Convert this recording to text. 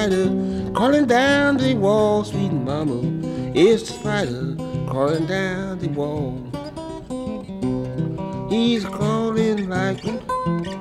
spider crawling down the wall, sweet mama. It's the spider crawling down the wall. He's crawling like